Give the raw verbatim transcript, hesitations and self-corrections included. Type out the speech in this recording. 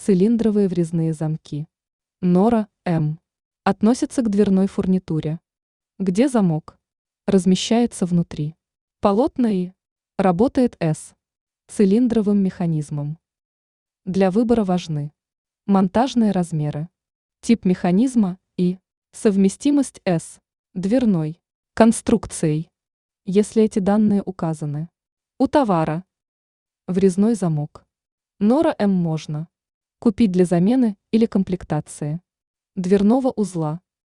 Цилиндровые врезные замки. Нора М. Относится к дверной фурнитуре. Где замок? Размещается внутри. Полотна И. Работает С. Цилиндровым механизмом. Для выбора важны монтажные размеры, тип механизма и совместимость с дверной конструкцией, если эти данные указаны у товара. Врезной замок. Нора М можно купить для замены или комплектации дверного узла,